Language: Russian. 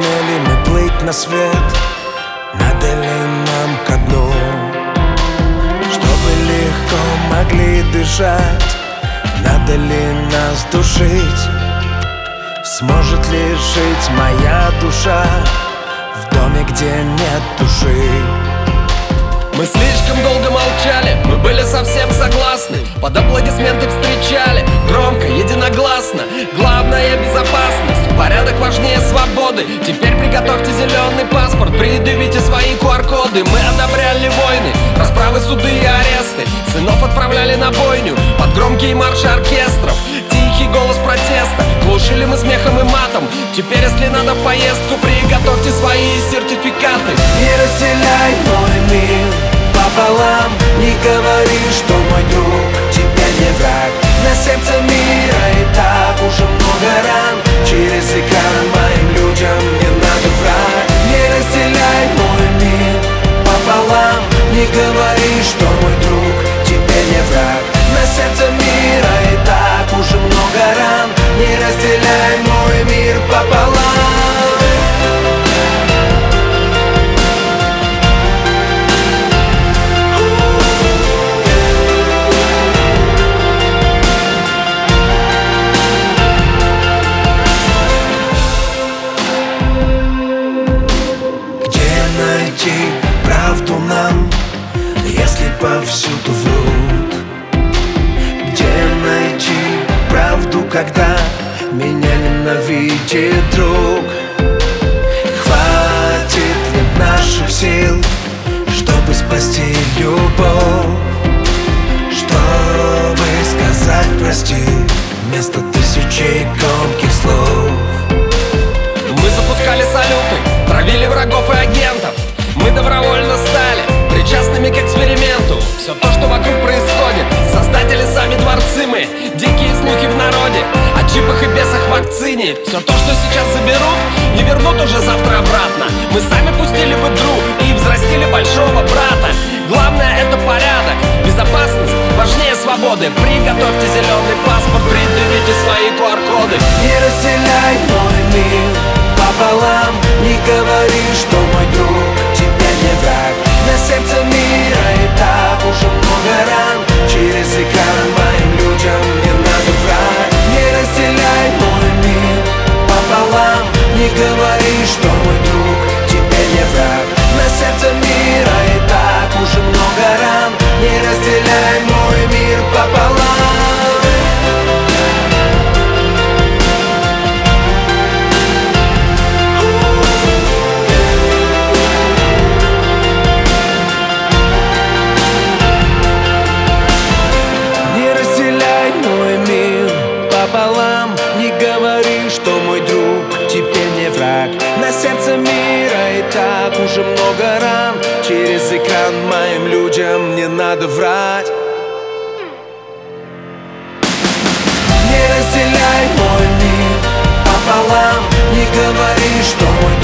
сумели мы плыть на свет? Надо ли нам ко дну? Чтобы легко могли дышать, надо ли нас душить? Сможет ли жить моя душа в доме, где нет души? Мы слишком долго молчали, мы были совсем согласны. Под аплодисменты встречали, громко, единогласно. Главное — безопасность, порядок важнее свободы. Теперь приготовьте зеленый паспорт, предъявите свои QR-коды. Мы одобряли войны, расправы, суды и аресты. Сынов отправляли на бойню под громкие марши оркестров. Тихий голос протеста глушили мы смехом и матом. Теперь, если надо в поездку, приготовьте свои сертификаты. Не разделяй мой мир пополам, не говори, что мой друг тебе не враг. На сердце мира и так уже много ран. Через экран моим людям не надо врать. Не разделяй мой мир пополам, не говори, что мой друг тебе не враг. На сердце мира и так уже много ран. Не разделяй мой мир пополам. Правду нам, если повсюду врут? Где найти правду, когда меня ненавидит друг? Хватит ли наших сил, чтобы спасти любовь? Чтобы сказать прости вместо тысячи громких слов? Мы запускали салюты, травили врагов и агентов. Мы добровольно стали причастными к эксперименту. Все то, что вокруг происходит, создатели сами творцы мы. Дикие слухи в народе о чипах и бесах в вакцине. Все то, что сейчас заберут, не вернут уже завтра обратно. Мы сами пустили в игру и взрастили большого брата. Главное — это порядок, безопасность важнее свободы. Приготовьте зеленый паспорт, предъявите свои QR-коды. Не разделяй мой мир пополам, не говори, что мой друг тебе не враг. На сердце мира и так уже много ран. Через экран моим людям не надо врать. Не разделяй мой мир пополам, не говори, что мой друг тебе не враг. На сердце мира и так уже много ран. Не разделяй мой мир пополам. Пополам, не говори, что мой друг теперь не враг. На сердце мира и так уже много ран. Через экран моим людям не надо врать. Не разделяй мой мир пополам, не говори, что мой друг